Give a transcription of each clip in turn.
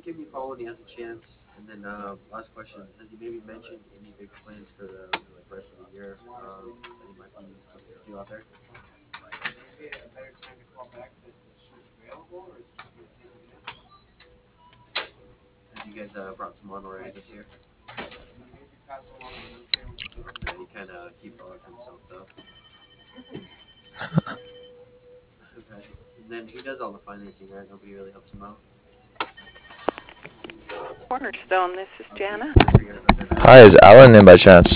give me a call when he has a chance. And then last question: has he maybe mentioned any big plans for the rest of the year that he might be looking to do out there? Have you guys brought some on already this year? Yeah, he kind of keeps all that to himself though. Okay. And then he does all the financing, right? Nobody really helps him out. Cornerstone, this is Jana. Hi, is Alan in by chance?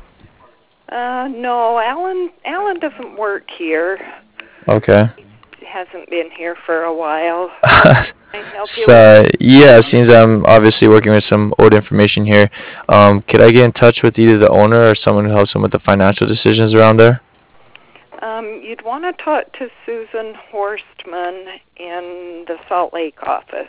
No, Alan doesn't work here. Okay. He hasn't been here for a while. Can I help you with? So, yeah, it seems I'm obviously working with some old information here. Could I get in touch with either the owner or someone who helps him with the financial decisions around there? You'd want to talk to Susan Horstman in the Salt Lake office.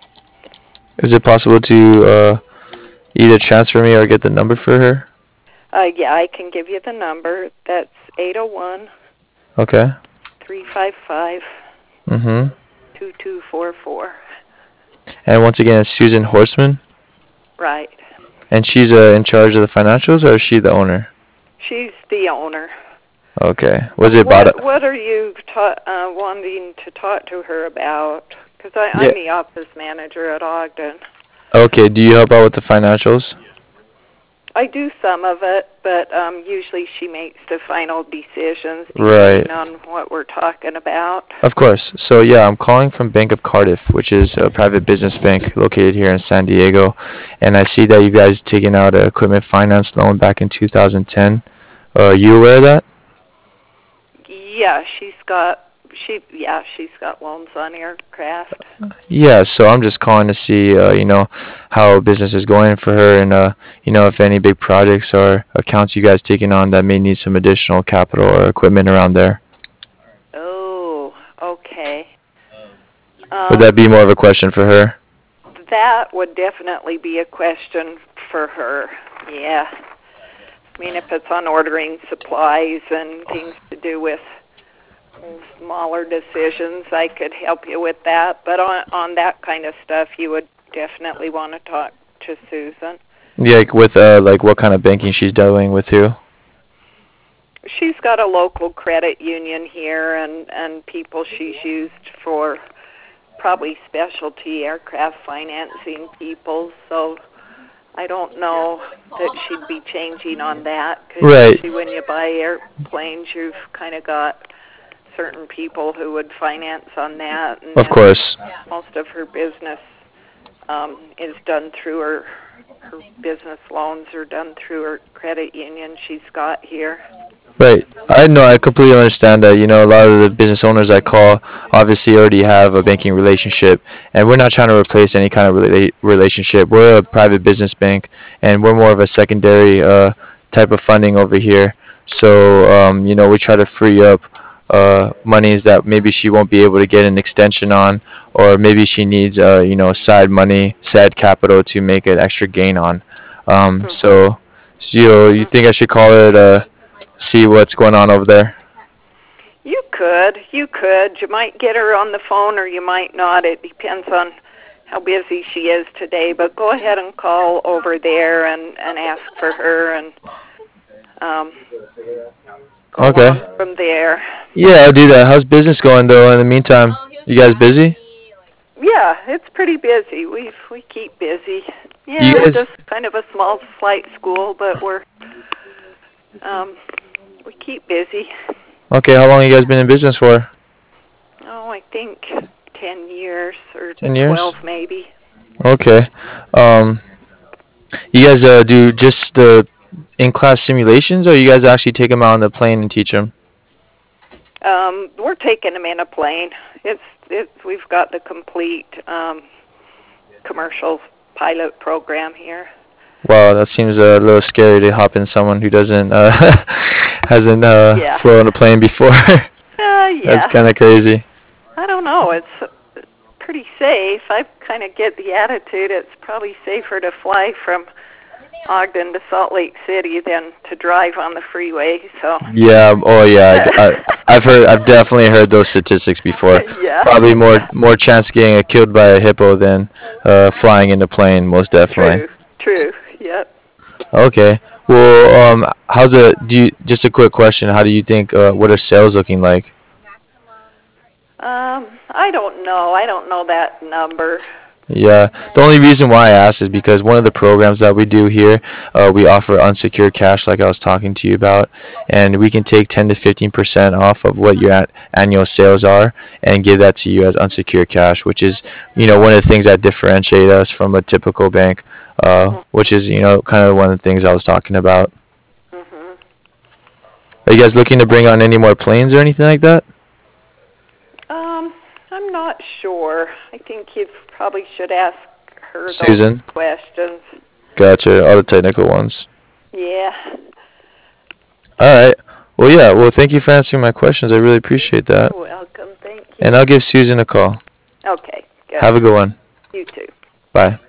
Is it possible to either transfer me or get the number for her? Yeah, I can give you the number. That's 801 Okay. 355 Mm-hmm. 2244. And once again, it's Susan Horstman. Right. And she's in charge of the financials, or is she the owner? She's the owner. Okay. Was it about it? What are you wanting to talk to her about? Because Yeah. I'm the office manager at Ogden. Okay. Do you help out with the financials? I do some of it, but usually she makes the final decisions Right. depending on what we're talking about. Of course. So yeah, I'm calling from Bank of Cardiff, which is a private business bank located here in San Diego, and I see that you guys taken out an equipment finance loan back in 2010. Are you aware of that? Yeah, she's got loans on aircraft. Yeah. So I'm just calling to see, how business is going for her, and if any big projects or accounts you guys taking on that may need some additional capital or equipment around there. Oh, okay. Would that be more of a question for her? That would definitely be a question for her. Yeah. I mean, if it's on ordering supplies and things to do with smaller decisions, I could help you with that. But on that kind of stuff, you would definitely want to talk to Susan. Yeah, like with what kind of banking she's dealing with too. She's got a local credit union here and people she's used for probably specialty aircraft financing people. So I don't know that she'd be changing on that, because Right. usually when you buy airplanes, you've kind of got certain people who would finance on that, and Of course. most of her business is done through her business loans are done through her credit union she's got here. Right. I know. I completely understand that. A lot of the business owners I call obviously already have a banking relationship, and we're not trying to replace any kind of relationship. We're a private business bank, and we're more of a secondary type of funding over here. So, we try to free up monies that maybe she won't be able to get an extension on, or maybe she needs, side money, side capital to make an extra gain on. So, you think I should call it see what's going on over there? You could. You might get her on the phone or you might not. It depends on how busy she is today. But go ahead and call over there and ask for her and go Okay. on from there. Yeah, I'll do that. How's business going though? In the meantime, you guys busy? Yeah, it's pretty busy. We keep busy. You Yeah, we're guys? just kind of a small flight school, but we keep busy. Okay. How long you guys been in business for? Oh, I think 10 years or 10 years. 12 maybe. Okay. Um, you guys do just the in-class simulations, or you guys actually take them out on the plane and teach them? We're taking them in a plane. We've got the complete commercial pilot program here. Wow, that seems a little scary to hop in someone who doesn't hasn't Yeah. flown a plane before. That's Yeah. kind of crazy. I don't know. It's pretty safe. I kind of get the attitude it's probably safer to fly from Ogden to Salt Lake City than to drive on the freeway. So Yeah. Oh, yeah. I've definitely heard those statistics before. yeah. Probably more chance of getting killed by a hippo than flying in a plane. Most definitely. True. Yep. Okay. Well, just a quick question. How do you think, what are sales looking like? I don't know. I don't know that number. Yeah. The only reason why I asked is because one of the programs that we do here, we offer unsecured cash like I was talking to you about, and we can take 10 to 15% off of what your annual sales are and give that to you as unsecured cash, which is, one of the things that differentiate us from a typical bank, which is, kind of one of the things I was talking about. Mhm. Are you guys looking to bring on any more planes or anything like that? I'm not sure. I think you probably should ask her Susan? those questions. Gotcha. All the technical ones. Yeah. All right. Well, yeah. Well, thank you for answering my questions. I really appreciate that. You're welcome. Thank you. And I'll give Susan a call. Okay. Good. Have a good one. You too. Bye.